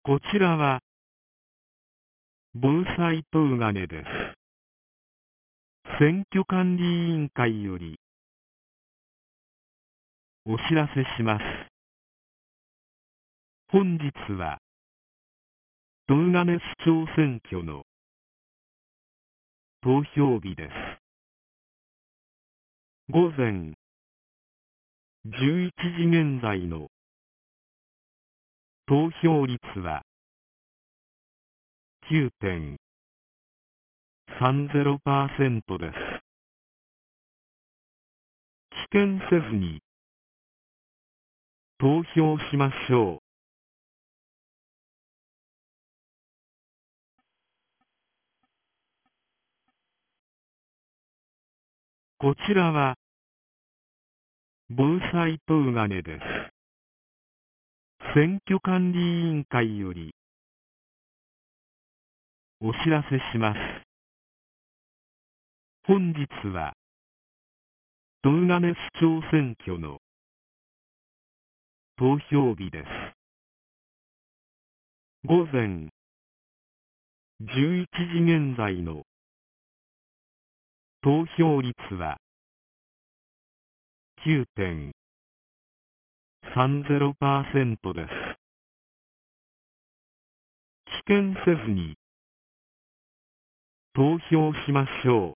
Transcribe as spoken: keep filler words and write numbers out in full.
こちらは防災とうがねです。選挙管理委員会よりお知らせします。本日は東金市長選挙の投票日です。午前じゅういちじ現在の投票率は きゅうてんさんぜろパーセント です。棄権せずに投票しましょう。こちらは防災とうがねです。選挙管理委員会よりお知らせします。本日は東金市長選挙の投票日です。午前じゅういちじ現在の投票率は きゅうてんさんぜろパーセント です。棄権せずに投票しましょう。